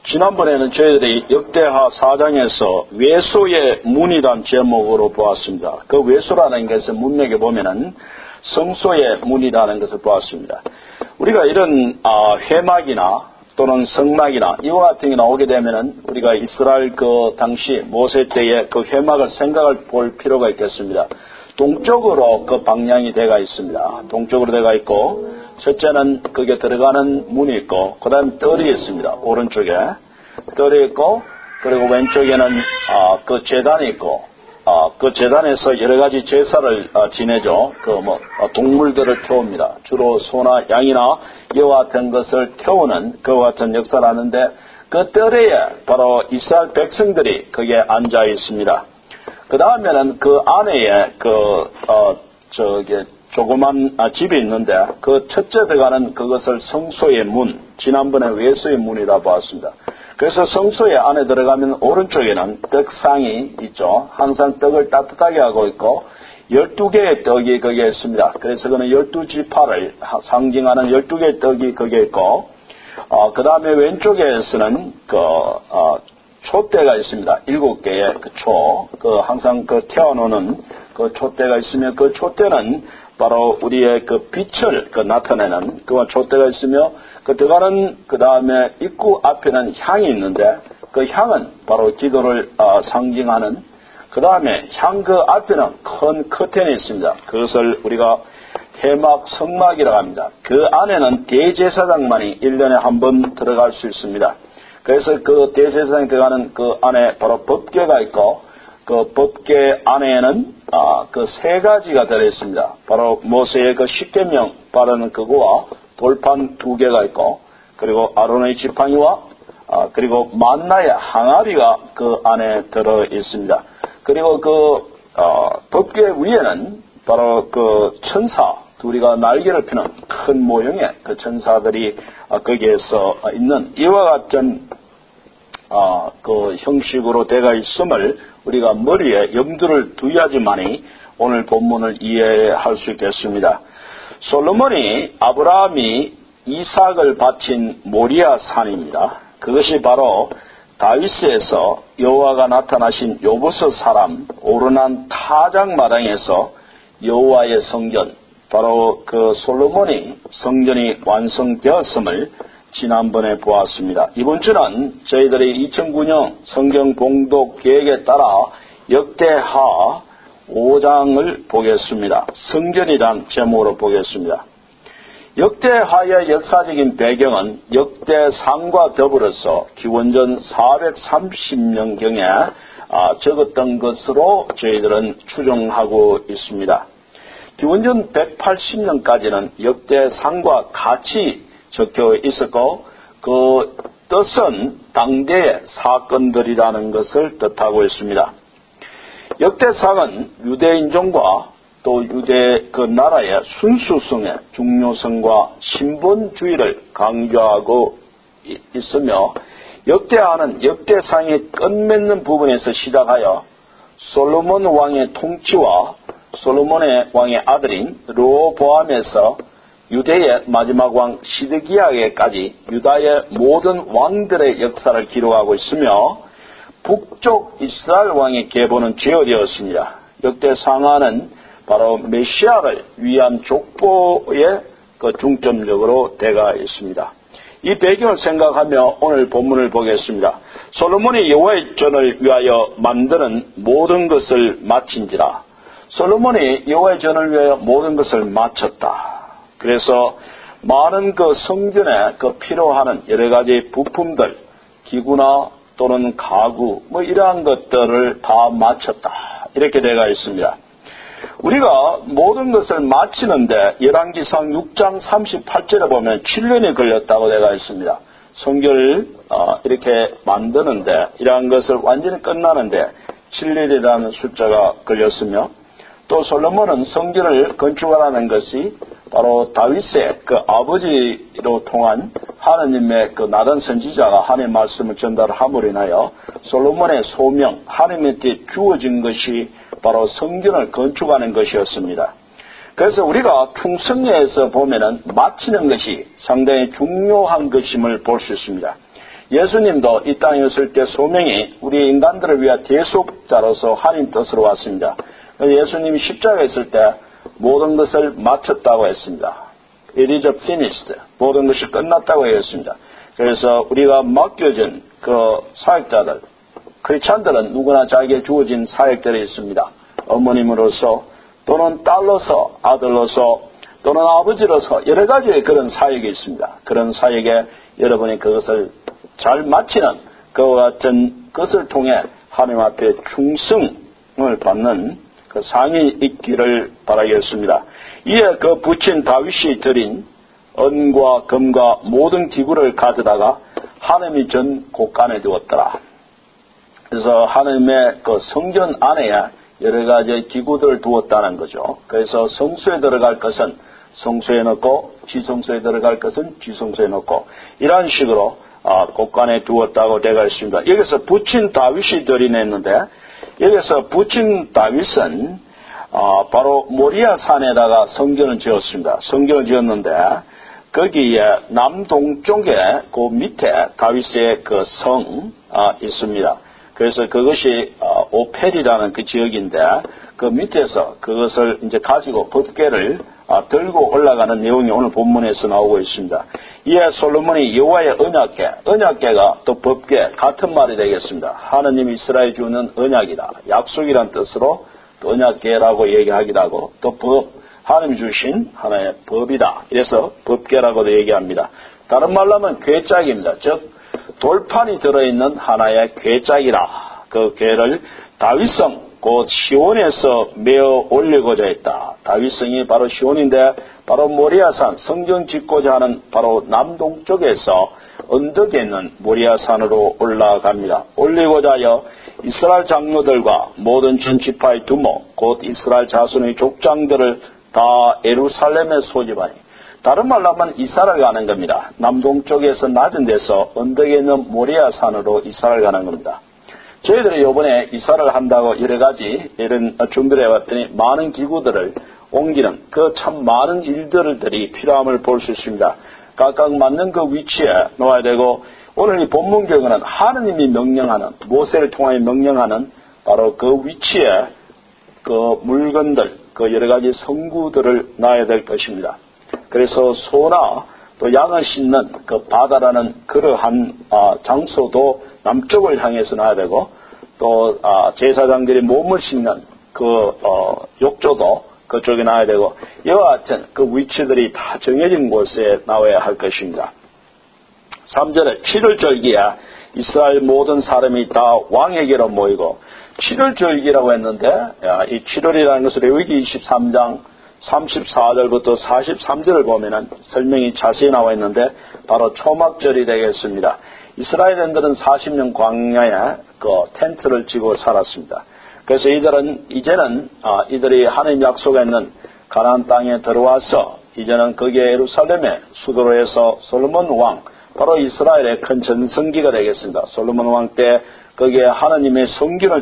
지난번에는 저희들이 역대하 4장에서 외소의 문이란 제목으로 보았습니다. 그 외소라는 것은 문맥에 보면은 성소의 문이라는 것을 보았습니다. 우리가 이런 회막이나 또는 성막이나 이와 같은 게 나오게 되면은 우리가 이스라엘 그 당시 모세 때의 그 회막을 생각을 볼 필요가 있겠습니다. 동쪽으로 그 방향이 되어 있습니다. 동쪽으로 되어 있고, 첫째는 거기에 들어가는 문이 있고, 그 다음 뜰이 있습니다. 오른쪽에 뜰이 있고, 그리고 왼쪽에는 그 제단이 있고, 그 제단에서 여러 가지 제사를 지내죠. 동물들을 태웁니다. 주로 소나 양이나 이와 같은 것을 태우는 그와 같은 역사를 하는데, 그 뜰에 바로 이스라엘 백성들이 거기에 앉아 있습니다. 그 다음에는 그 안에 조그만 집이 있는데, 그 첫째 들어가는 그것을 성소의 문, 지난번에 외소의 문이라 보았습니다. 그래서 성소의 안에 들어가면 오른쪽에는 떡상이 있죠. 항상 떡을 따뜻하게 하고 있고 12개의 떡이 거기에 있습니다. 그래서 그는 12지파를 상징하는 12개의 떡이 거기에 있고, 그 다음에 왼쪽에서는 촛대가 있습니다. 7개의 항상 태워놓는 그 촛대가 있으며, 그 촛대는 바로 우리의 그 빛을 나타내는 그와 촛대가 있으며, 들어가는 그 다음에 입구 앞에는 향이 있는데, 그 향은 바로 기도를 상징하는, 그 다음에 향 그 앞에는 큰 커튼이 있습니다. 그것을 우리가 회막 성막이라고 합니다. 그 안에는 대제사장만이 1년에 한 번 들어갈 수 있습니다. 그래서 그 대제사장이 들어가는 그 안에 바로 법궤가 있고, 그 법궤 안에는 그 세 가지가 들어있습니다. 바로 모세의 그 십계명 바르는 그거와 돌판 2개가 있고, 그리고 아론의 지팡이와 그리고 만나의 항아리가 그 안에 들어 있습니다. 그리고 법궤 위에는 바로 그 천사 둘이가 날개를 펴는 큰 모형의 그 천사들이 거기에서 있는 이와 같은 그 형식으로 되어 있음을 우리가 머리에 염두를 두어야지만이 오늘 본문을 이해할 수 있겠습니다. 솔로몬이 아브라함이 이삭을 바친 모리아 산입니다. 그것이 바로 다윗에서 여호와가 나타나신 요부스 사람 오르난 타작 마당에서 여호와의 성전, 바로 그 솔로몬이 성전이 완성되었음을 지난번에 보았습니다. 이번 주는 저희들이 2009년 성경 봉독 계획에 따라 역대하 5장을 보겠습니다. 성전이란 제목으로 보겠습니다. 역대하의 역사적인 배경은 역대상과 더불어서 기원전 430년경에 적었던 것으로 저희들은 추정하고 있습니다. 기원전 180년까지는 역대상과 같이 적혀 있었고, 그 뜻은 당대의 사건들이라는 것을 뜻하고 있습니다. 역대상은 유대인종과 또 유대 그 나라의 순수성의 중요성과 신본주의를 강조하고 있으며, 역대하는 역대상의 끝맺는 부분에서 시작하여 솔로몬 왕의 통치와 솔로몬의 왕의 아들인 르호보암에서 유대의 마지막 왕 시드기야에까지 유다의 모든 왕들의 역사를 기록하고 있으며, 북쪽 이스라엘 왕의 계보는 제어되었습니다. 역대상하는 바로 메시아를 위한 족보에 중점적으로 되어 있습니다. 이 배경을 생각하며 오늘 본문을 보겠습니다. 솔로몬이 여호와의 전을 위하여 만드는 모든 것을 마친지라. 솔로몬이 여호와의 전을 위하여 모든 것을 마쳤다. 그래서 많은 그 성전에 필요하는 여러 가지 부품들, 기구나 또는 가구, 이러한 것들을 다 마쳤다. 이렇게 되어 있습니다. 우리가 모든 것을 마치는데 열왕기상 6장 38절에 보면 7년이 걸렸다고 되어 있습니다. 성결을 이렇게 만드는데, 이러한 것을 완전히 끝나는데 7년이라는 숫자가 걸렸으며, 또 솔로몬은 성전을 건축하라는 것이 바로 다윗의 그 아버지로 통한 하느님의 그 나단 선지자가 하나님의 말씀을 전달함으로 인하여 솔로몬의 소명, 하느님께 주어진 것이 바로 성전을 건축하는 것이었습니다. 그래서 우리가 충성에서 보면은 마치는 것이 상당히 중요한 것임을 볼 수 있습니다. 예수님도 이 땅에 있을 때 소명이 우리 인간들을 위한 대속자로서 하나님 뜻으로 왔습니다. 예수님이 십자가에 있을 때 모든 것을 마쳤다고 했습니다. It is finished. 모든 것이 끝났다고 했습니다. 그래서 우리가 맡겨진 그 사역자들, 크리스찬들은 누구나 자기에게 주어진 사역들이 있습니다. 어머님으로서 또는 딸로서, 아들로서 또는 아버지로서 여러 가지의 그런 사역이 있습니다. 그런 사역에 여러분이 그것을 잘 마치는 그와 같은 것을 통해 하나님 앞에 충성을 받는 그 상이 있기를 바라겠습니다. 이에 그 부친 다윗이 드린 은과 금과 모든 기구를 가져다가 하나님이 전 곳간에 두었더라. 그래서 하나님의 그 성전 안에 여러 가지 기구들을 두었다는 거죠. 그래서 성소에 들어갈 것은 성소에 넣고 지성소에 들어갈 것은 지성소에 넣고 이런 식으로 곳간에 두었다고 되어 있습니다. 여기서 부친 다윗이 드리냈는데 여기서 부친 다윗은 바로 모리아 산에다가 성전을 지었습니다. 성전을 지었는데 거기에 남동쪽에 그 밑에 다윗의 그 성 있습니다. 그래서 그것이 오펠이라는 그 지역인데 그 밑에서 그것을 이제 가지고 법궤를 들고 올라가는 내용이 오늘 본문에서 나오고 있습니다. 이에 솔로몬이 여호와의 언약궤가 또 법궤 같은 말이 되겠습니다. 하느님 이스라엘 주는 언약이다. 약속이란 뜻으로 또 언약궤라고 얘기하기도 하고 또 법, 하느님이 주신 하나의 법이다. 이래서 법궤라고도 얘기합니다. 다른 말로 하면 궤짝입니다. 즉 돌판이 들어있는 하나의 궤짝이라. 그 궤를 다윗성 곧 시온에서 메어 올리고자 했다. 다윗성이 바로 시온인데 바로 모리아산 성전 짓고자 하는 바로 남동쪽에서 언덕에 있는 모리아산으로 올라갑니다. 올리고자 하여 이스라엘 장로들과 모든 전 지파의 두모 곧 이스라엘 자손의 족장들을 다 예루살렘에 소집하니 다른 말로 하면 이사를 가는 겁니다. 남동쪽에서 낮은 데서 언덕에 있는 모리아산으로 이사를 가는 겁니다. 저희들이 이번에 이사를 한다고 여러 가지 이런 준비를 해왔더니 많은 기구들을 옮기는 그 참 많은 일들이 필요함을 볼 수 있습니다. 각각 맞는 그 위치에 놓아야 되고 오늘 이 본문 경우는 하느님이 명령하는 모세를 통하여 명령하는 바로 그 위치에 그 물건들 그 여러 가지 성구들을 놔야 될 것입니다. 그래서 소나 또 양을 씻는 그 바다라는 그러한 장소도 남쪽을 향해서 놔야 되고 또 제사장들이 몸을 씻는 그 욕조도 그쪽에 놔야 되고 이와 같은 그 위치들이 다 정해진 곳에 나와야 할 것입니다. 3절에 7월 절기에 이스라엘 모든 사람이 다 왕에게로 모이고 7월 절기라고 했는데 이 7월이라는 것을 레위기 23장 34절부터 43절을 보면은 설명이 자세히 나와 있는데 바로 초막절이 되겠습니다. 이스라엘인들은 40년 광야에 그 텐트를 치고 살았습니다. 그래서 이제는 이들이 하나님 약속에 있는 가나안 땅에 들어와서 이제는 거기에 예루살렘에 수도로 해서 솔로몬 왕 바로 이스라엘의 큰 전성기가 되겠습니다. 솔로몬 왕 때 거기에 하나님의 성전을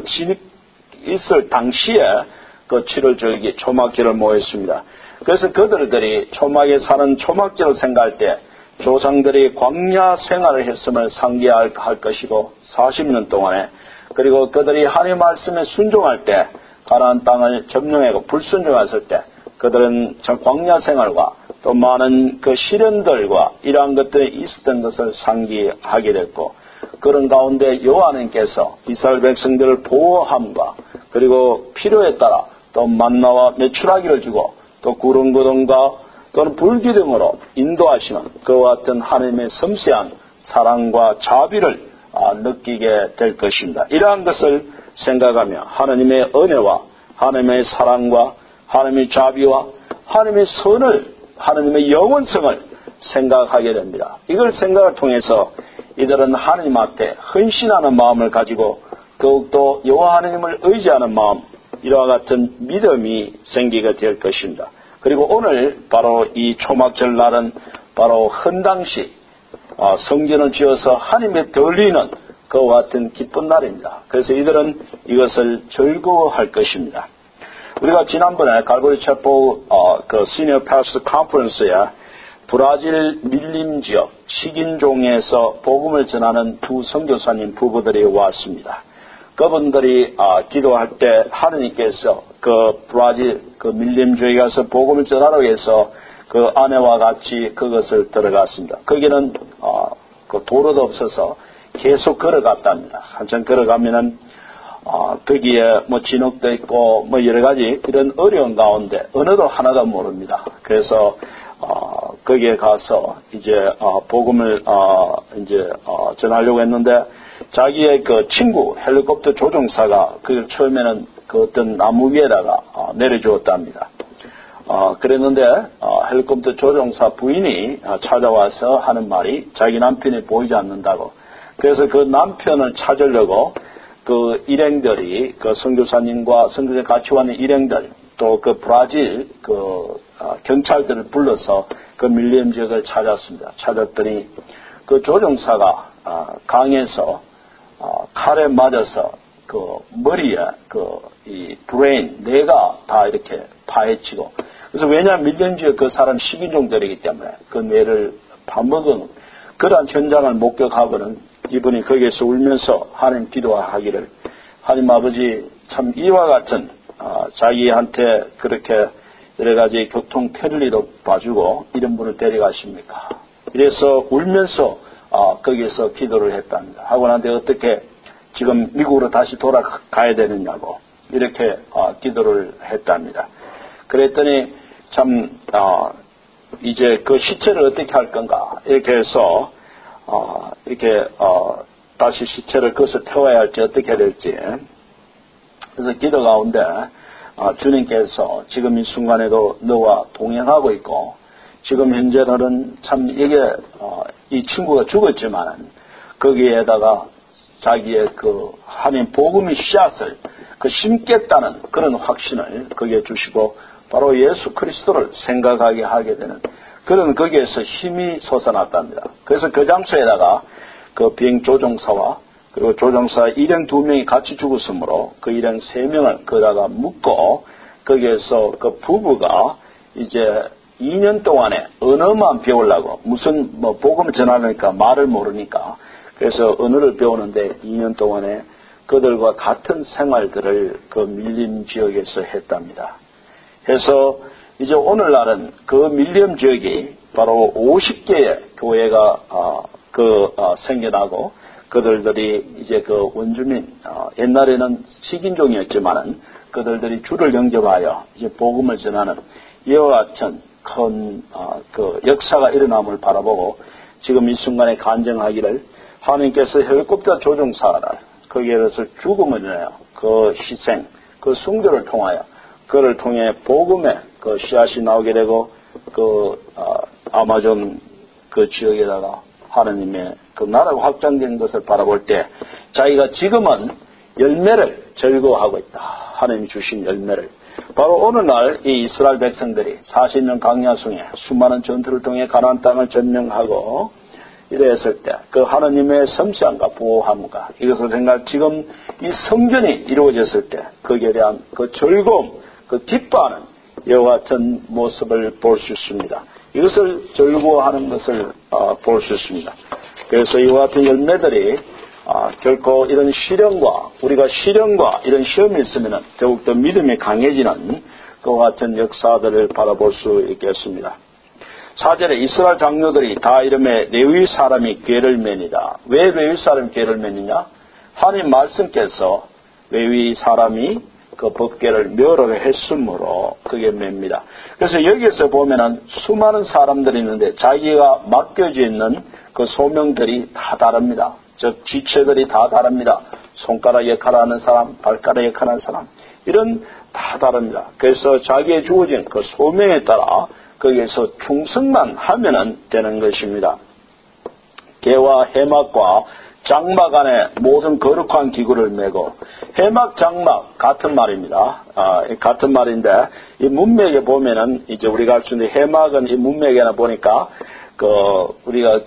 있을 당시에 그 7월 절기 초막절을 모였습니다. 그래서 그들이 초막에 사는 초막절을 생각할 때 조상들이 광야 생활을 했음을 상기할 것이고 40년 동안에 그리고 그들이 하나님의 말씀에 순종할 때 가나안 땅을 점령하고 불순종했을 때 그들은 광야 생활과 또 많은 그 시련들과 이러한 것들이 있었던 것을 상기하게 됐고 그런 가운데 여호와 하나님께서 이스라엘 백성들을 보호함과 그리고 필요에 따라 또 만나와 메추라기를 주고 또 구름구름과 또는 불기둥으로 인도하시는 그와 같은 하나님의 섬세한 사랑과 자비를 느끼게 될 것입니다. 이러한 것을 생각하며 하나님의 은혜와 하나님의 사랑과 하나님의 자비와 하나님의 선을 하나님의 영원성을 생각하게 됩니다. 이걸 생각을 통해서 이들은 하나님 앞에 헌신하는 마음을 가지고 더욱더 여호와 하나님을 의지하는 마음 이와 같은 믿음이 생기게 될 것입니다. 그리고 오늘 바로 이 초막절 날은 바로 헌당시 성전을 지어서 하나님의 들리는 그와 같은 기쁜 날입니다. 그래서 이들은 이것을 즐거워할 것입니다. 우리가 지난번에 갈보리 첩보 그 시니어 패스터 컨퍼런스에 브라질 밀림 지역 식인종에서 복음을 전하는 두 선교사님 부부들이 왔습니다. 그분들이 기도할 때 하느님께서 그 브라질 그 밀림 지역에 가서 복음을 전하라고 해서 그 아내와 같이 그것을 들어갔습니다. 거기는 그 도로도 없어서 계속 걸어갔답니다. 한참 걸어가면은 거기에 뭐 진흙도 있고 뭐 여러 가지 이런 어려운 가운데 언어도 하나도 모릅니다. 그래서 거기에 가서 이제 복음을 이제 전하려고 했는데 자기의 그 친구 헬리콥터 조종사가 그 처음에는 그 어떤 나무 위에다가 내려주었답니다. 그랬는데 헬리콥터 조종사 부인이 찾아와서 하는 말이 자기 남편이 보이지 않는다고. 그래서 그 남편을 찾으려고 그 일행들이 그 선교사님과 선교사님 같이 왔는 일행들 또 그 브라질 그 경찰들을 불러서 그 밀림 지역을 찾았습니다. 찾았더니 그 조종사가 강에서 칼에 맞아서 그 머리에 이 브레인 뇌가 다 이렇게 파헤치고 그래서 왜냐하면 밀림 지역 그 사람 식인종들이기 때문에 그 뇌를 파먹은 그러한 현장을 목격하고는 이분이 거기에서 울면서 하나님 기도하기를 하나님 아버지 참 이와 같은 자기한테 그렇게 여러 가지 교통 편리도 봐주고 이런 분을 데려가십니까? 이래서 울면서 거기에서 기도를 했답니다. 하고 나한테 어떻게 지금 미국으로 다시 돌아가야 되느냐고 이렇게 기도를 했답니다. 그랬더니 참 이제 그 시체를 어떻게 할 건가 이렇게 해서 이렇게 다시 시체를 그것을 태워야 할지 어떻게 해야 될지 그래서 기도 가운데 주님께서 지금 이 순간에도 너와 동행하고 있고 지금 현재는 참 이게 이 친구가 죽었지만 거기에다가 자기의 그 하나님 복음의 씨앗을 그 심겠다는 그런 확신을 거기에 주시고 바로 예수 그리스도를 생각하게 하게 되는 그런 거기에서 힘이 솟아났답니다. 그래서 그 장소에다가 그 비행 조종사와 그리고 조종사 일행 2명이 같이 죽었으므로 그 일행 3명을 거기다가 묶고 거기에서 그 부부가 이제 2년 동안에 언어만 배우려고 무슨 뭐 복음을 전하니까 말을 모르니까 그래서 언어를 배우는데 2년 동안에 그들과 같은 생활들을 그 밀림 지역에서 했답니다. 해서 이제 오늘날은 그 밀림 지역이 바로 50개의 교회가 생겨나고 그들이 이제 그 원주민 옛날에는 식인종이었지만은 그들이 주를 영접하여 이제 복음을 전하는 이와 같은 큰 그 역사가 일어남을 바라보고 지금 이 순간에 간증하기를 하나님께서 헬리콥터 조종사를 거기에서 죽음을 내요. 그 희생, 그 순교를 통하여 그를 통해 복음의 그 씨앗이 나오게 되고 그 아마존 그 지역에다가 하나님의 그 나라가 확장된 것을 바라볼 때 자기가 지금은 열매를 즐거워하고 있다. 하나님이 주신 열매를. 바로 오늘날 이 이스라엘 백성들이 40년 광야성에 수많은 전투를 통해 가나안 땅을 점령하고 이랬을 때 그 하나님의 섬세함과 보호함과 이것을 생각 지금 이 성전이 이루어졌을 때 거기에 대한 그 즐거움, 그 기뻐하는 이와 같은 모습을 볼 수 있습니다. 이것을 즐거워하는 것을 볼 수 있습니다. 그래서 이와 같은 열매들이 결코 이런 시련과 우리가 시련과 이런 시험이 있으면 더욱더 믿음이 강해지는 그와 같은 역사들을 바라볼 수 있겠습니다. 4절에 이스라엘 장로들이 다 이름에 레위 사람이 궤를 매니다. 왜 레위 사람이 궤를 매느냐? 하나님 말씀께서 레위 사람이 그 법궤를 멸하게 했으므로 그게 맵니다. 그래서 여기에서 보면은 수많은 사람들이 있는데 자기가 맡겨져 있는 그 소명들이 다 다릅니다. 즉 지체들이 다 다릅니다. 손가락 역할하는 사람, 발가락 역할하는 사람 이런 다 다릅니다. 그래서 자기의 주어진 그 소명에 따라 거기에서 충성만 하면은 되는 것입니다. 개와 해막과 장막 안에 모든 거룩한 기구를 메고 해막 장막 같은 말입니다. 같은 말인데 이 문맥에 보면은 이제 우리가 알 수 있는 해막은 이 문맥에나 보니까 우리가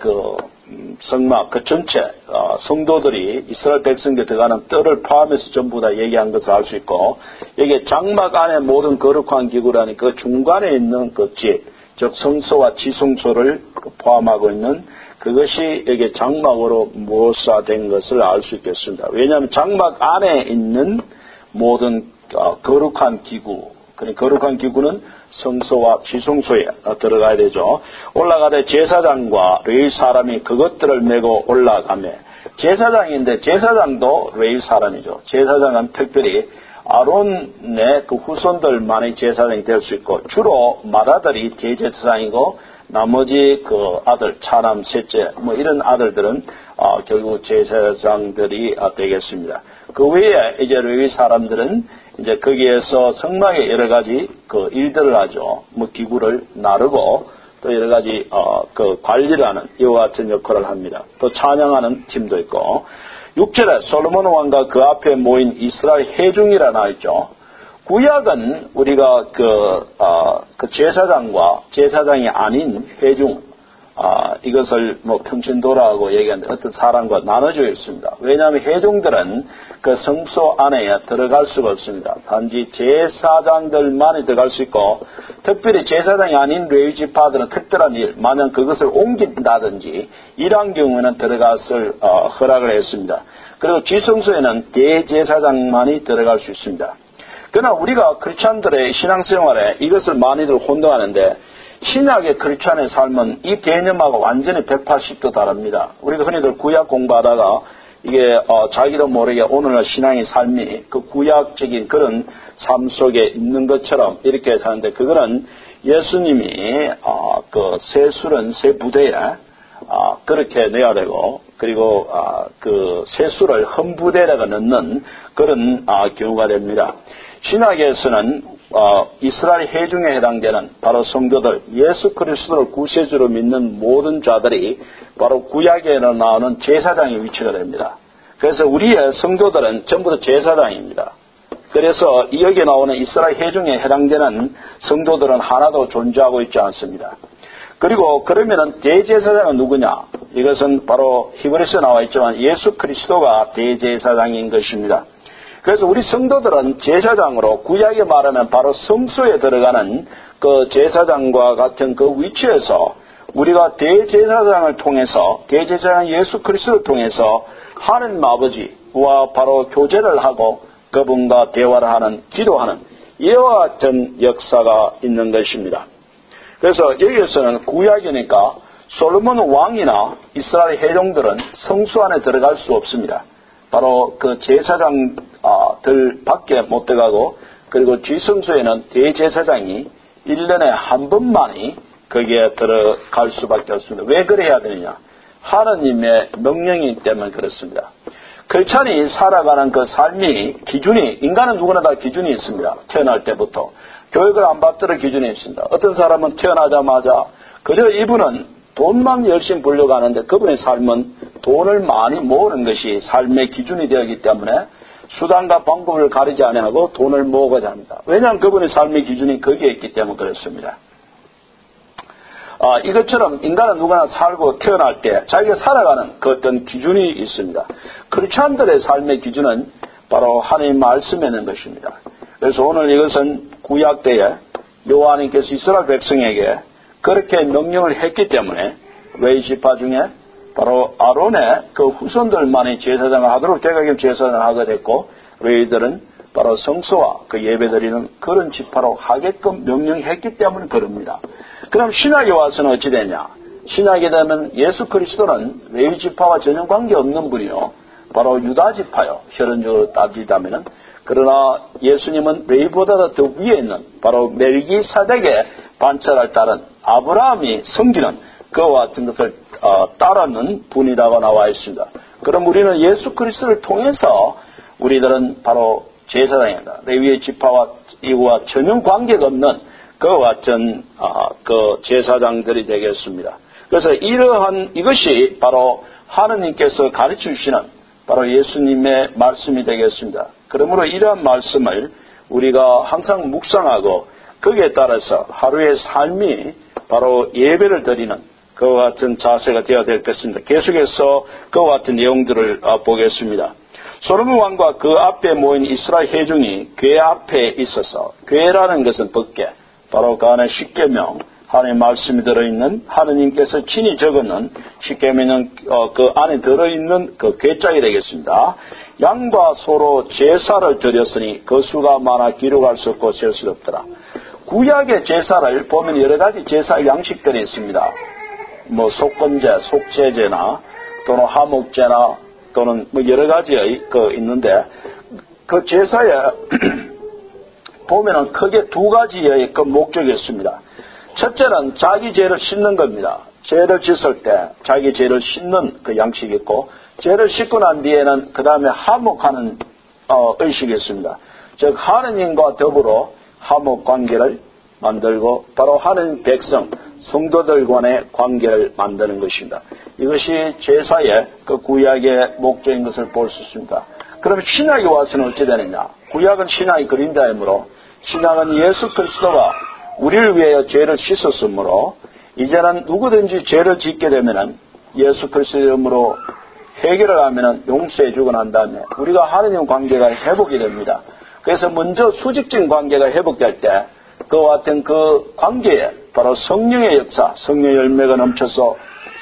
성막 그 전체 성도들이 이스라엘 백성들 들어가는 뜰을 포함해서 전부 다 얘기한 것을 알 수 있고 여기에 장막 안에 모든 거룩한 기구라니 그 중간에 있는 그 집 즉 성소와 지성소를 포함하고 있는 그것이 여기 장막으로 모사된 것을 알 수 있겠습니다. 왜냐하면 장막 안에 있는 모든 거룩한 기구, 거룩한 기구는 성소와 지성소에 들어가야 되죠. 올라가되 제사장과 레위 사람이 그것들을 메고 올라가며, 제사장인데 제사장도 레위 사람이죠. 제사장은 특별히 아론의 그 후손들만이 제사장이 될 수 있고, 주로 맏아들이 대제사장이고 나머지 그 아들, 차남, 셋째 이런 아들들은 결국 제사장들이 되겠습니다. 그 외에 이제 레위 사람들은 이제 거기에서 성막에 여러 가지 그 일들을 하죠. 기구를 나르고 또 여러 가지 그 관리를 하는 이와 같은 역할을 합니다. 또 찬양하는 팀도 있고, 6절에 솔로몬 왕과 그 앞에 모인 이스라엘 회중이라 나와 있죠. 구약은 우리가 그 제사장과 제사장이 아닌 회중, 이것을 평신도라고 얘기하는데 어떤 사람과 나눠져 있습니다. 왜냐하면 회중들은 그 성소 안에 들어갈 수가 없습니다. 단지 제사장들만이 들어갈 수 있고, 특별히 제사장이 아닌 레위 지파들은 특별한 일, 만약 그것을 옮긴다든지 이러한 경우에는 들어갔을 허락을 했습니다. 그리고 지성소에는 대제사장만이 들어갈 수 있습니다. 그러나 우리가 크리스찬들의 신앙생활에 이것을 많이들 혼동하는데, 신약의 크리스찬의 삶은 이 개념하고 완전히 180도 다릅니다. 우리가 흔히들 구약 공부하다가 이게 자기도 모르게 오늘날 신앙의 삶이 그 구약적인 그런 삶 속에 있는 것처럼 이렇게 사는데, 그거는 예수님이 그 새 술은 새 부대에 그렇게 내야 되고, 그리고 그 새 술을 흠 부대에다가 넣는 그런 경우가 됩니다. 신학에서는 이스라엘 회중에 해당되는 바로 성도들, 예수 그리스도를 구세주로 믿는 모든 자들이 바로 구약에 나오는 제사장의 위치가 됩니다. 그래서 우리의 성도들은 전부 다 제사장입니다. 그래서 여기에 나오는 이스라엘 회중에 해당되는 성도들은 하나도 존재하고 있지 않습니다. 그리고 그러면은 대제사장은 누구냐? 이것은 바로 히브리서에 나와 있지만 예수 그리스도가 대제사장인 것입니다. 그래서 우리 성도들은 제사장으로, 구약에 말하면 바로 성소에 들어가는 그 제사장과 같은 그 위치에서 우리가 대제사장을 통해서, 대제사장 예수 그리스도를 통해서 하나님 아버지와 바로 교제를 하고 그분과 대화를 하는, 기도하는 이와 같은 역사가 있는 것입니다. 그래서 여기에서는 구약이니까 솔로몬 왕이나 이스라엘 회중들은 성소 안에 들어갈 수 없습니다. 바로 그 제사장들 밖에 못 들어가고, 그리고 지성소에는 대제사장이 1년에 한 번만이 거기에 들어갈 수밖에 없습니다. 왜 그래야 되느냐? 하나님의 명령이기 때문에 그렇습니다. 크리스찬이 살아가는 그 삶이 기준이, 인간은 누구나 다 기준이 있습니다. 태어날 때부터. 교육을 안 받도록 기준이 있습니다. 어떤 사람은 태어나자마자 그저 이분은 돈만 열심히 벌려고 하는데 그분의 삶은 돈을 많이 모으는 것이 삶의 기준이 되었기 때문에 수단과 방법을 가리지 아니하고 돈을 모으고자 합니다. 왜냐하면 그분의 삶의 기준이 거기에 있기 때문에 그렇습니다. 이것처럼 인간은 누구나 살고 태어날 때 자기가 살아가는 그 어떤 기준이 있습니다. 크리스찬들의 삶의 기준은 바로 하나님 말씀에 있는 것입니다. 그래서 오늘 이것은 구약 때에 여호와님께서 이스라엘 백성에게 그렇게 명령을 했기 때문에 레위 지파 중에 바로 아론의 그 후손들만이 제사장을 하도록 대가경 제사장을 하게 됐고, 레위들은 바로 성소와 그 예배드리는 그런 지파로 하게끔 명령했기 때문에 그럽니다. 그럼 신약에 와서는 어찌 되냐? 신약에 되면 예수 그리스도는 레위 지파와 전혀 관계없는 분이요, 바로 유다 지파요, 혈연적으로 따지자면은. 그러나 예수님은 레위보다 더 위에 있는 바로 멜기사덱의 반차를 따른 아브라함이 섬기는 그와 같은 것을 따르는 분이라고 나와 있습니다. 그럼 우리는 예수 그리스도를 통해서 우리들은 바로 제사장입니다. 레위의 지파와 이와 전혀 관계가 없는 그와 같은 그 제사장들이 되겠습니다. 그래서 이러한 이것이 바로 하느님께서 가르쳐 주시는 바로 예수님의 말씀이 되겠습니다. 그러므로 이러한 말씀을 우리가 항상 묵상하고 거기에 따라서 하루의 삶이 바로 예배를 드리는 그와 같은 자세가 되어야 될 것입니다. 계속해서 그와 같은 내용들을 보겠습니다. 솔로몬 왕과 그 앞에 모인 이스라엘 회중이 궤 앞에 있어서, 궤라는 것은 법궤, 바로 그 안에 십계명, 하나님의 말씀이 들어있는 하느님께서 친히 적어놓은 십계명은 그 안에 들어있는 그 괴짝이 되겠습니다. 양과 소로 제사를 드렸으니 그 수가 많아 기록할 수 없고 셀 수 없더라. 구약의 제사를 보면 여러 가지 제사 양식들이 있습니다. 뭐 속건제, 속죄제나 또는 화목제나 또는 뭐 여러 가지의 그 있는데 그 제사에 보면은 크게 두 가지의 그 목적이 있습니다. 첫째는 자기 죄를 씻는 겁니다. 죄를 짓을 때 자기 죄를 씻는 그 양식이 있고, 죄를 씻고 난 뒤에는 그 다음에 화목하는 의식이 있습니다. 즉 하느님과 더불어 화목 관계를 만들고 바로 하느님 백성 성도들 간의 관계를 만드는 것입니다. 이것이 제사의 그 구약의 목적인 것을 볼 수 있습니다. 그럼 신약에 와서는 어찌 되느냐? 구약은 신약의 그림자이므로 신약은 예수 그리스도가 우리를 위하여 죄를 씻었으므로 이제는 누구든지 죄를 짓게 되면은 예수 그리스도의 이름으로 해결을 하면은 용서해 주고 난 다음에 우리가 하느님 관계가 회복이 됩니다. 그래서 먼저 수직적인 관계가 회복될 때 그와 같은 그 관계에 바로 성령의 역사, 성령의 열매가 넘쳐서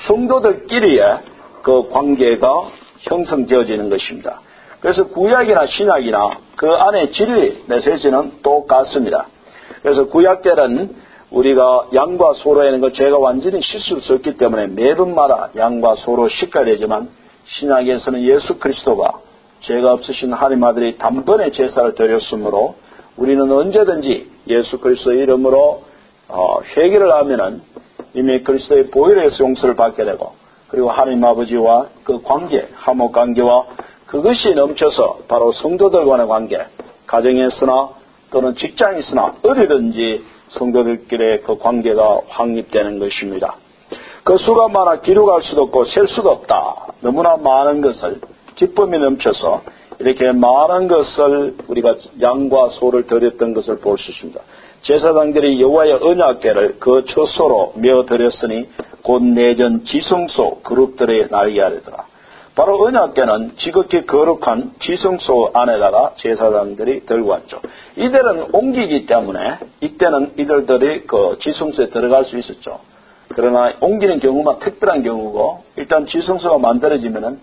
성도들끼리의 그 관계가 형성되어지는 것입니다. 그래서 구약이나 신약이나 그 안에 진리, 메시지는 똑같습니다. 그래서 구약 때는 우리가 양과 소로 하는 것 죄가 완전히 씻을 수 없기 때문에 매번마다 양과 소로 씻어야 되지만 신약에서는 예수 그리스도가 죄가 없으신 하나님 아들이 단번에 제사를 드렸으므로 우리는 언제든지 예수 그리스도의 이름으로 회개를 하면은 이미 그리스도의 보혈에서 용서를 받게 되고 그리고 하나님 아버지와 그 관계, 화목 관계와 그것이 넘쳐서 바로 성도들 간의 관계, 가정에서나 또는 직장에서나 어디든지 성도들끼리의 그 관계가 확립되는 것입니다. 그 수가 많아 기록할 수도 없고 셀 수도 없다. 너무나 많은 것을 기쁨이 넘쳐서 이렇게 많은 것을 우리가 양과 소를 드렸던 것을 볼 수 있습니다. 제사장들이 여호와의 언약궤를 그 처소로 메어 드렸으니 곧 내전 지성소 그룹들에 날게 하려더라. 바로 언약궤는 지극히 거룩한 지성소 안에다가 제사장들이 들고 왔죠. 이들은 옮기기 때문에 이때는 이들이 그 지성소에 들어갈 수 있었죠. 그러나 옮기는 경우만 특별한 경우고 일단 지성소가 만들어지면은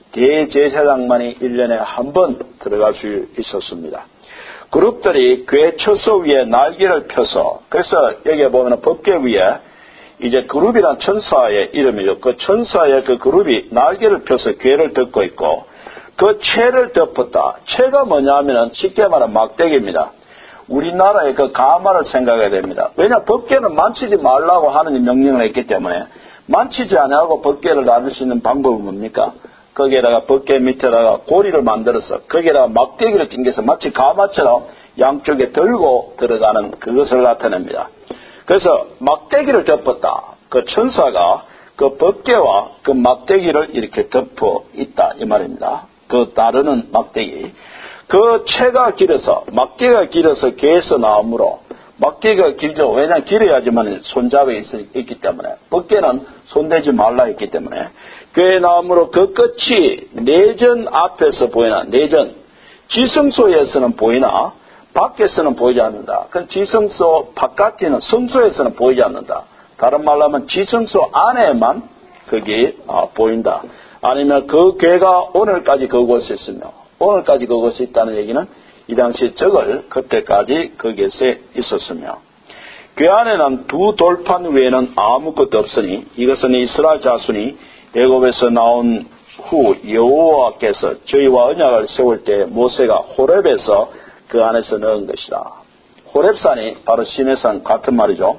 대제사장만이 1년에 한 번 들어갈 수 있었습니다. 그룹들이 궤 처소 위에 날개를 펴서 그래서 여기에 보면 법궤 위에 이제 그룹이란 천사의 이름이죠. 그 천사의 그 그룹이 날개를 펴서 궤를 덮고 있고 그 채를 덮었다. 채가 뭐냐면은 쉽게 말하면 막대기입니다. 우리나라의 그 가마를 생각해야 됩니다. 왜냐 법궤는 만지지 말라고 하는 명령을 했기 때문에 만지지 않고 법궤를 놔둘 수 있는 방법은 뭡니까? 거기에다가 법궤 밑에다가 고리를 만들어서 거기에다가 막대기를 낑겨서 마치 가마처럼 양쪽에 들고 들어가는 그것을 나타냅니다. 그래서 막대기를 덮었다. 그 천사가 그 법궤와 그 막대기를 이렇게 덮어 있다 이 말입니다. 그 따르는 막대기. 그 채가 길어서 막대기가 길어서 개에서 나오므로 막대기가 길죠. 왜냐하면 길어야지만 손잡이 있기 때문에 법궤는 손대지 말라 했기 때문에 궤 나오므로 그 끝이 내전 앞에서 보이나 내전 지성소에서는 보이나 밖에서는 보이지 않는다. 그 지성소 바깥에는 성소에서는 보이지 않는다. 다른 말로 하면 지성소 안에만 그게 보인다. 아니면 그 궤가 오늘까지 그곳에 있으며 오늘까지 그곳에 있다는 얘기는 이 당시 적을 그때까지 거기에 있었으며 궤 안에는 두 돌판 외에는 아무것도 없으니 이것은 이스라엘 자손이 애굽에서 나온 후 여호와께서 저희와 언약을 세울 때 모세가 호렙에서 그 안에서 넣은 것이다. 호렙산이 바로 시내산 같은 말이죠.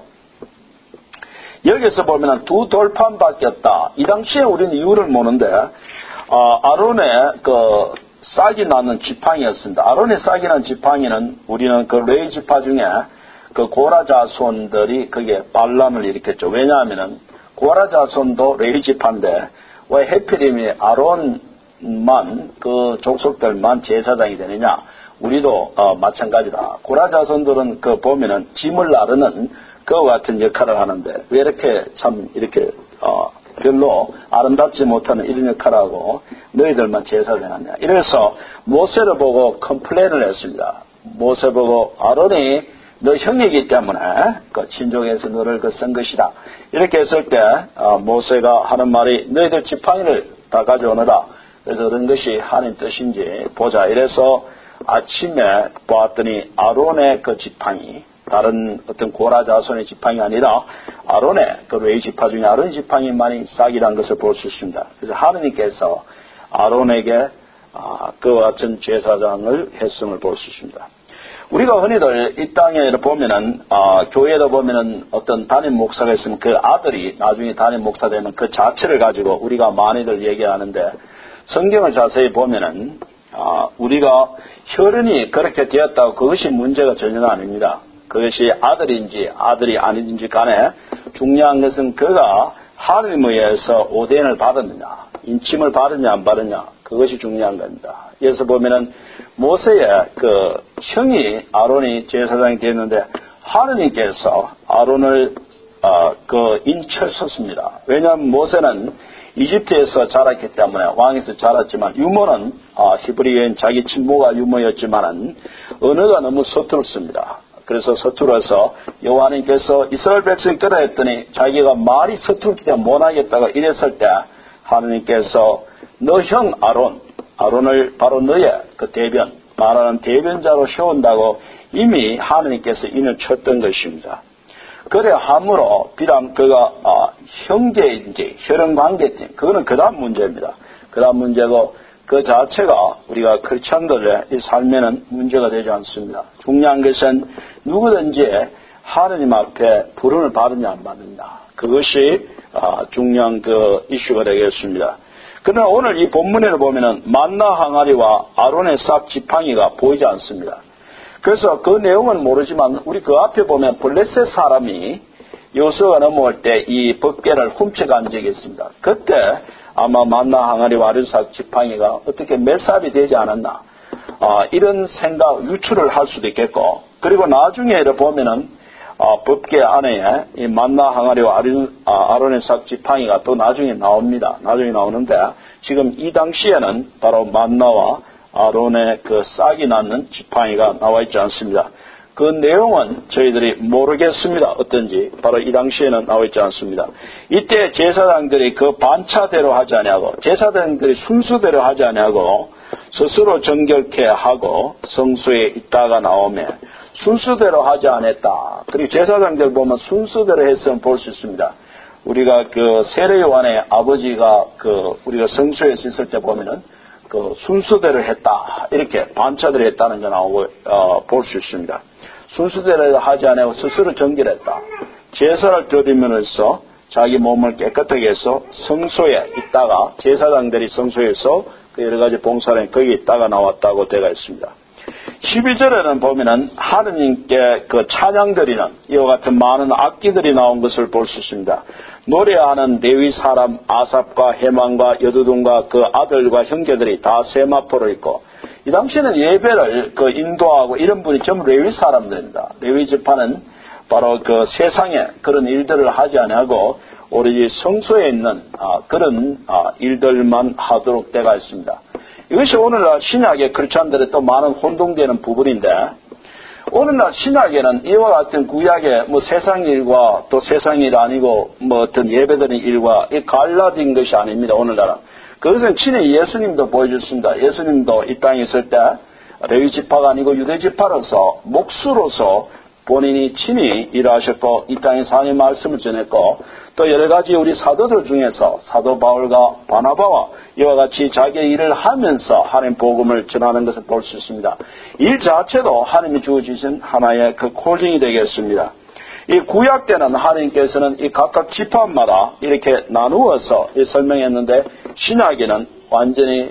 여기서 보면 두 돌판밖에 없다. 이 당시에 우리는 이유를 모르는데 아론의 그 싹이 나는 지팡이였습니다. 아론의 싹이 난 지팡이는 우리는 그 레위 지파 중에 그 고라 자손들이 거기에 반란을 일으켰죠. 왜냐하면은 고라 자손도 레위 지파인데 왜 해필이면 아론만 그 족속들만 제사장이 되느냐? 우리도 마찬가지다. 고라 자손들은 그 보면은 짐을 나르는 그와 같은 역할을 하는데 왜 이렇게 참 이렇게 별로 아름답지 못하는 이런 역할을 하고 너희들만 제사장하냐. 이래서 모세를 보고 컴플레인을 했습니다. 모세 보고 아론이 너 형이기 때문에 그 친족에서 너를 쓴 것이다. 이렇게 했을 때 모세가 하는 말이 너희들 지팡이를 다 가져오너라. 그래서 어떤 것이 하나님 뜻인지 보자. 이래서 아침에 보았더니 아론의 그 지팡이, 다른 어떤 고라 자손의 지팡이 아니라 아론의 그 레위 지파 중에 아론 지팡이만이 싹이라는 것을 볼 수 있습니다. 그래서 하느님께서 아론에게 그와 같은 제사장을 했음을 볼 수 있습니다. 우리가 흔히들 이 땅에 보면은 교회에도 보면은 어떤 담임 목사가 있으면 그 아들이 나중에 담임 목사 되면 그 자체를 가지고 우리가 많이들 얘기하는데 성경을 자세히 보면은 우리가 혈연이 그렇게 되었다고 그것이 문제가 전혀 아닙니다. 그것이 아들인지 아들이 아닌지 간에 중요한 것은 그가 하나님에 의해서 오대인을 받았느냐, 인침을 받았냐 안 받았냐, 그것이 중요한 겁니다. 그래서 보면은 모세의 그 형이 아론이 제사장이 되었는데 하느님께서 아론을 그 인쳐섰습니다. 왜냐하면 모세는 이집트에서 자랐기 때문에 왕에서 자랐지만 유머는 히브리어인 자기 친모가 유머였지만은 언어가 너무 서툴었습니다. 그래서 서툴어서 여호와님께서 이스라엘 백성이 끌어했더니 자기가 말이 서툴기 때문에 못하겠다가 이랬을 때 하느님께서 너 형 아론을 바로 너의 그 대변, 말하는 대변자로 세운다고 이미 하느님께서 인을 쳤던 것입니다. 그래 함으로 비단 그가 형제인지 혈연관계인지 그거는 그 다음 문제입니다. 그 다음 문제고 그 자체가 우리가 크리스천들의 이 삶에는 문제가 되지 않습니다. 중요한 것은 누구든지 하느님 앞에 부름을 받느냐 안 받느냐, 그것이 중요한 그 이슈가 되겠습니다. 그러나 오늘 이 본문에를 보면은 만나 항아리와 아론의 싹 지팡이가 보이지 않습니다. 그래서 그 내용은 모르지만 우리 그 앞에 보면 블레셋 사람이 여호수아가 넘어올 때 이 법궤를 훔쳐간 적이 있습니다. 그때 아마 만나 항아리와 아론 싹 지팡이가 어떻게 몇 살이 되지 않았나, 이런 생각 유추를 할 수도 있겠고, 그리고 나중에 보면은 법궤 안에 이 만나 항아리와 아론의 싹 지팡이가 또 나중에 나옵니다. 나중에 나오는데 지금 이 당시에는 바로 만나와 아론의 그 싹이 낳는 지팡이가 나와 있지 않습니다. 그 내용은 저희들이 모르겠습니다. 어떤지 바로 이 당시에는 나와 있지 않습니다. 이때 제사장들이 그 반차대로 하지 아니하고 제사장들이 순수대로 하지 아니하고 스스로 정결케 하고 성소에 있다가 나오면 순수대로 하지 않았다. 그리고 제사장들 보면 순수대로 했으면 볼 수 있습니다. 우리가 그 세례요한의 아버지가 우리가 성소에서 있을 때 보면은 그 순수대로 했다, 이렇게 반차대로 했다는 게 나오고 볼 수 있습니다. 순수대로 하지 않고 스스로 정결했다. 제사를 드리면서 자기 몸을 깨끗하게 해서 성소에 있다가 제사장들이 성소에서 그 여러 가지 봉사를 거기 있다가 나왔다고 되어 있습니다. 12절에는 보면은 하느님께 그 찬양드리는 이와 같은 많은 악기들이 나온 것을 볼 수 있습니다. 노래하는 레위 사람 아삽과 헤만과 여두둔과 그 아들과 형제들이 다 세마포를 입고, 이 당시에는 예배를 인도하고 이런 분이 전부 레위 사람들입니다. 레위 지파는 바로 그 세상에 그런 일들을 하지 아니하고 오로지 성소에 있는 그런 일들만 하도록 되어 있습니다. 이것이 오늘날 신약의 크리스천들의 또 많은 혼동되는 부분인데, 오늘날 신약에는 이와 같은 구약의 세상 일과 또 세상 일 아니고 어떤 예배드리는 일과 갈라진 것이 아닙니다. 오늘날은 그것은 친히 예수님도 보여줬습니다. 예수님도 이 땅에 있을 때 레위 지파가 아니고 유대 지파로서 목수로서 본인이 친히 일하셨고 이 땅에서 하나님의 말씀을 전했고, 또 여러 가지 우리 사도들 중에서 사도 바울과 바나바와 이와 같이 자기의 일을 하면서 하나님 복음을 전하는 것을 볼 수 있습니다. 일 자체도 하나님이 주어주신 하나의 그 콜링이 되겠습니다. 이 구약 때는 하나님께서는 이 각각 지파마다 이렇게 나누어서 설명했는데, 신약에는 완전히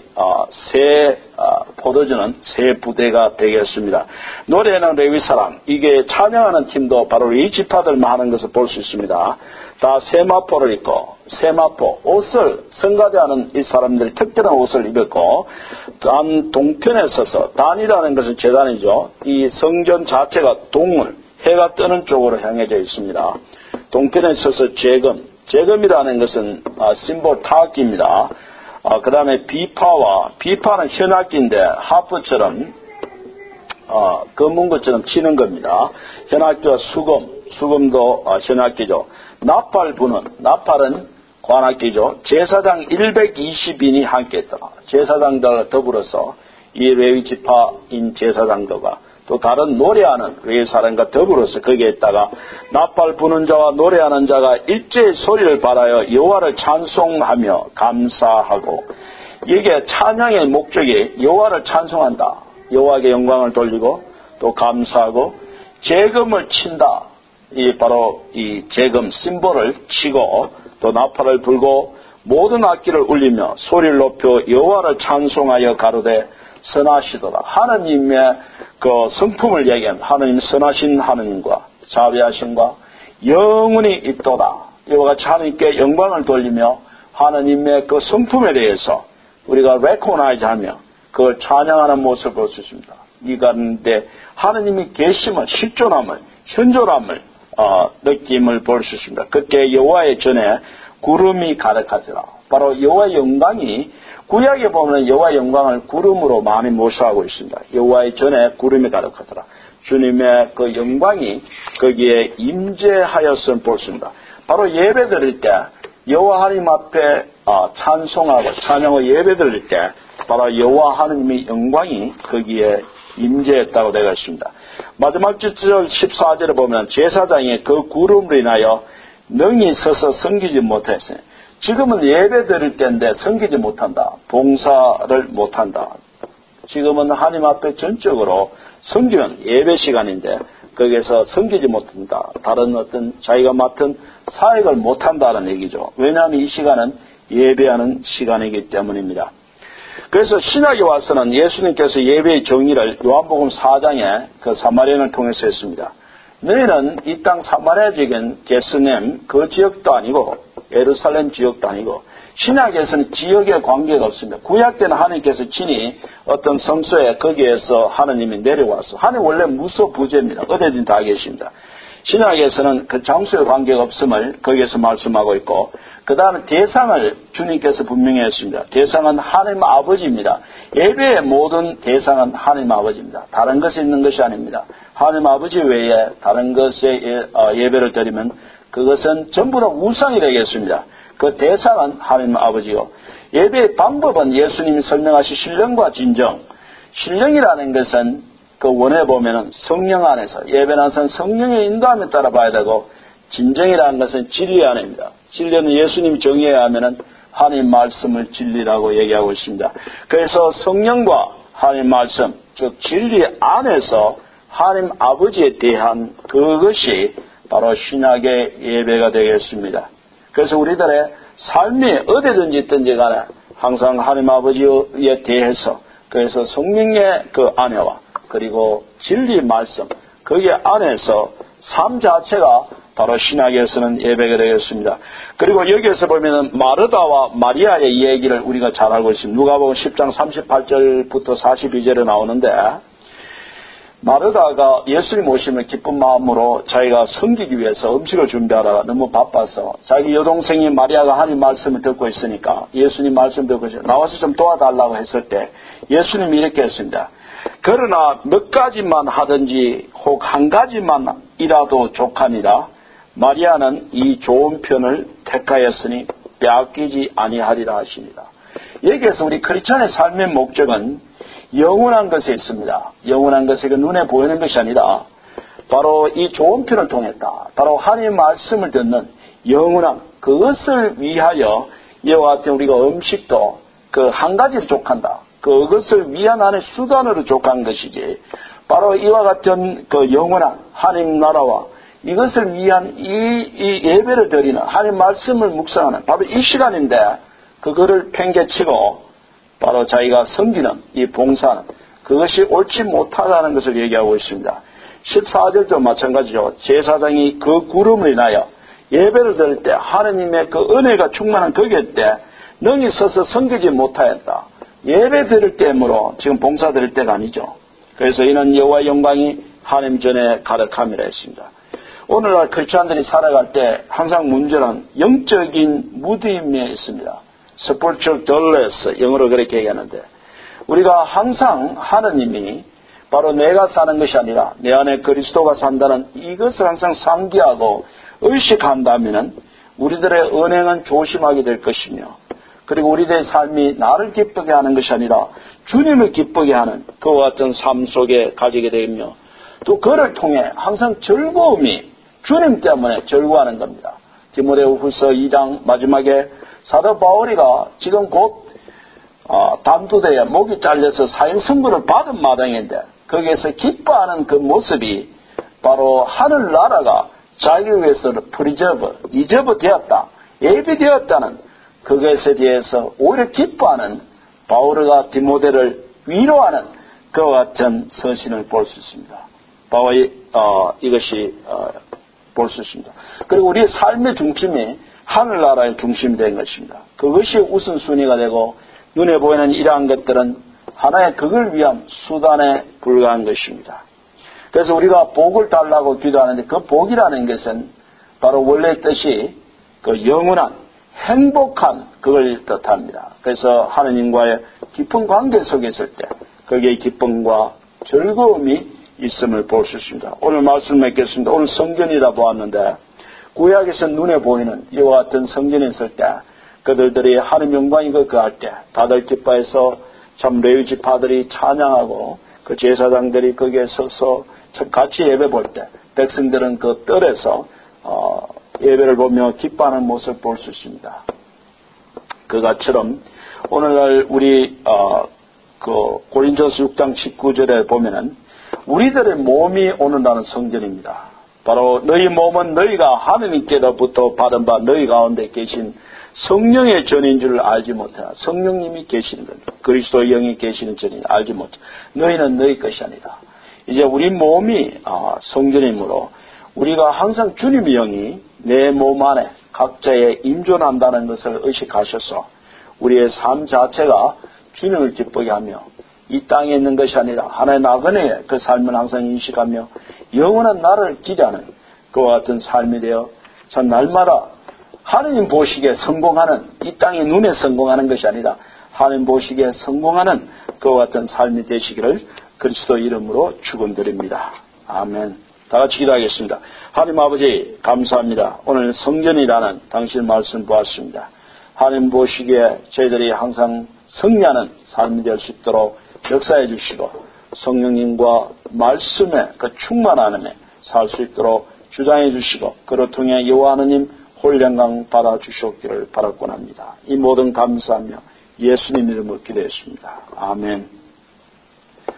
새 포도주는 새 부대가 되겠습니다. 노래는 레위 사람, 이게 찬양하는 팀도 바로 이 지파들만 하는 것을 볼 수 있습니다. 다 세마포를 입고, 세마포 옷을 성가대하는 이 사람들이 특별한 옷을 입었고, 단 동편에 서서, 단이라는 것은 제단이죠. 이 성전 자체가 동을 해가 뜨는 쪽으로 향해져 있습니다. 동편에 서서 재금이라는 것은 심볼 타악기입니다. 그 다음에 비파는 현악기인데 하프처럼 검은 것처럼 치는 겁니다. 현악기와 수금도 현악기죠. 나팔 부는, 나팔은 관악기죠. 제사장 120인이 함께 했더라. 제사장들과 더불어서 이 레위지파인 제사장들과 또 다른 노래하는 외의 사람과 더불어서 거기에 있다가 나팔 부는 자와 노래하는 자가 일제히 소리를 발하여 여호와를 찬송하며 감사하고, 이게 찬양의 목적이 여호와를 찬송한다. 여호와에게 영광을 돌리고 또 감사하고 제금을 친다. 이 바로 이 제금 심볼을 치고 또 나팔을 불고 모든 악기를 울리며 소리를 높여 여호와를 찬송하여 가로되 선하시도다. 하느님의 그 성품을 얘기한 하느님, 선하신 하느님과 자비하심과 영원히 있도다. 이와 같이 하느님께 영광을 돌리며 하느님의 그 성품에 대해서 우리가 레코나이즈하며 그걸 찬양하는 모습을 볼 수 있습니다. 이 가운데 하느님이 계심을, 실존함을, 현존함을 느낌을 볼 수 있습니다. 그때 여호와의 전에 구름이 가득하더라. 바로 여호와의 영광이, 구약에 보면 여호와의 영광을 구름으로 많이 모셔하고 있습니다. 여호와의 전에 구름이 가득하더라. 주님의 그 영광이 거기에 임재하였음을 볼 수 있습니다. 바로 예배 드릴 때 여호와 하나님 앞에 찬송하고 찬양하고 예배 드릴 때 바로 여호와 하나님의 영광이 거기에 임재했다고 되어 있습니다. 마지막 절 14절에 보면 제사장이 그 구름으로 인하여 능히 서서 섬기지 못했어요. 지금은 예배 드릴 때인데 섬기지 못한다. 봉사를 못한다. 지금은 하나님 앞에 전적으로 섬기는 예배 시간인데 거기에서 섬기지 못한다. 다른 어떤 자기가 맡은 사역을 못한다는 얘기죠. 왜냐하면 이 시간은 예배하는 시간이기 때문입니다. 그래서 신약에 와서는 예수님께서 예배의 정의를 요한복음 4장에 그 사마리아인을 통해서 했습니다. 너희는 이 땅 사마리아 지역인 게스넴 그 지역도 아니고 예루살렘 지역도 아니고, 신약에서는 지역에 관계가 없습니다. 구약 때는 하나님께서 친히 어떤 성소에 거기에서 하나님이 내려와서, 하나님 원래 무소부재입니다. 어디든 다 계십니다. 신약에서는 그 장소에 관계가 없음을 거기에서 말씀하고 있고, 그 다음에 대상을 주님께서 분명히 했습니다. 대상은 하나님 아버지입니다. 예배의 모든 대상은 하나님 아버지입니다. 다른 것이 있는 것이 아닙니다. 하나님 아버지 외에 다른 것에 예배를 드리면 그것은 전부 다 우상이 되겠습니다. 그 대상은 하나님 아버지요. 예배의 방법은 예수님이 설명하신 신령과 진정. 신령이라는 것은 그 원에 보면은 성령 안에서, 예배는 항상 성령의 인도함에 따라 봐야 되고, 진정이라는 것은 진리 안입니다. 진리는 예수님이 정의해야 하면은 하나님 말씀을 진리라고 얘기하고 있습니다. 그래서 성령과 하나님 말씀, 즉 진리 안에서 하나님 아버지에 대한 그것이 바로 신약의 예배가 되겠습니다. 그래서 우리들의 삶이 어디든지 있든지 간에 항상 하나님 아버지에 대해서, 그래서 성령의 그 안에와 그리고 진리 말씀, 거기 안에서 삶 자체가 바로 신약에서는 예배가 되겠습니다. 그리고 여기에서 보면은 마르다와 마리아의 얘기를 우리가 잘 알고 있습니다. 누가복음 10장 38절부터 42절에 나오는데, 마르다가 예수님 오시면 기쁜 마음으로 자기가 섬기기 위해서 음식을 준비하다가 너무 바빠서 자기 여동생이 마리아가 하나님 말씀을 듣고 있으니까, 예수님 말씀 듣고 있으니까 나와서 좀 도와달라고 했을 때 예수님이 이렇게 했습니다. 그러나 몇 가지만 하든지 혹 한 가지만이라도 족하니라. 마리아는 이 좋은 편을 택하였으니 빼앗기지 아니하리라 하시니라. 여기에서 우리 크리스찬의 삶의 목적은 영원한 것에 있습니다. 영원한 것이 그 눈에 보이는 것이 아니라 바로 이 좋은 편을 통했다. 바로 하나님의 말씀을 듣는 영원한 그것을 위하여, 이와 같은 우리가 음식도 그 한 가지를 족한다. 그것을 위한 하나의 수단으로 족한 것이지, 바로 이와 같은 그 영원한 하나님 나라와 이것을 위한 이 예배를 드리는 하나님 말씀을 묵상하는 바로 이 시간인데, 그거를 팽개치고 바로 자기가 섬기는 이 봉사는 그것이 옳지 못하다는 것을 얘기하고 있습니다. 14절도 마찬가지죠. 제사장이 그 구름을 인하여 예배를 드릴 때 하느님의 그 은혜가 충만한 거기에 때 능히 서서 섬기지 못하였다. 예배 드릴 때므로 지금 봉사 드릴 때가 아니죠. 그래서 이는 여호와의 영광이 하나님 전에 가득함이라 했습니다. 오늘날 크리스찬들이 살아갈 때 항상 문제는 영적인 무디임에 있습니다. spiritual dullness, 영어로 그렇게 얘기하는데, 우리가 항상 하느님이 바로 내가 사는 것이 아니라 내 안에 그리스도가 산다는 이것을 항상 상기하고 의식한다면 우리들의 언행은 조심하게 될 것이며, 그리고 우리들의 삶이 나를 기쁘게 하는 것이 아니라 주님을 기쁘게 하는 그와 같은 삶 속에 가지게 되며, 또 그를 통해 항상 즐거움이 주님 때문에 즐거워하는 겁니다. 디모데후서 2장 마지막에 사도 바울이가 지금 곧 담두대에 목이 잘려서 사형 선고를 받은 마당인데 거기에서 기뻐하는 그 모습이 바로 하늘나라가 자기를 위해서 리저브 되었다, 예비되었다는 그것에 대해서 오히려 기뻐하는 바울이가 디모데를 위로하는 그와 같은 서신을 볼 수 있습니다. 바울이 이것이 볼 수 있습니다. 그리고 우리의 삶의 중심이 하늘나라의 중심이 된 것입니다. 그것이 우선순위가 되고 눈에 보이는 이러한 것들은 하나의 그걸 위한 수단에 불과한 것입니다. 그래서 우리가 복을 달라고 기도하는데 그 복이라는 것은 바로 원래 뜻이 그 영원한 행복한 그걸 뜻합니다. 그래서 하느님과의 깊은 관계 속에 있을 때 거기에 기쁨과 즐거움이 있음을 볼 수 있습니다. 오늘 말씀 맺겠습니다. 오늘 성전이라 보았는데 구약에서 눈에 보이는 이와 같은 성전에 있을 때 그들이 하나님 영광이고 그할 때 다들 기뻐해서 참 레위 지파들이 찬양하고 그 제사장들이 거기에 서서 같이 예배 볼 때 백성들은 그 뜰에서 예배를 보며 기뻐하는 모습을 볼 수 있습니다. 그것처럼 오늘날 우리 그 고린도서 6장 19절에 보면은 우리들의 몸이 오늘날은 성전입니다. 바로 너희 몸은 너희가 하느님께로부터 받은 바 너희 가운데 계신 성령의 전인 줄 알지 못하나 성령님이 계시는 겁니다. 그리스도의 영이 계시는 전인 알지 못해. 너희는 너희 것이 아니다. 이제 우리 몸이 성전이므로 우리가 항상 주님의 영이 내 몸 안에 각자에 임존한다는 것을 의식하셔서 우리의 삶 자체가 주님을 기쁘게 하며 이 땅에 있는 것이 아니라 하나의 나그네의 그 삶을 항상 인식하며 영원한 나를 기대하는 그와 같은 삶이 되어 전 날마다 하느님 보시기에 성공하는, 이 땅의 눈에 성공하는 것이 아니라 하느님 보시기에 성공하는 그와 같은 삶이 되시기를 그리스도 이름으로 축원드립니다. 아멘. 다 같이 기도하겠습니다. 하나님 아버지 감사합니다. 오늘 성전이라는 당신 말씀 보았습니다. 하나님 보시기에 저희들이 항상 승리하는 삶이 될 수 있도록 역사해 주시고 성령님과 말씀에 그 충만함에 살 수 있도록 주장해 주시고 그를 통해 여호와 하느님 홀영광 받아 주시옵기를 바라곤 합니다. 이 모든 감사하며 예수님 이름으로 기도했습니다. 아멘.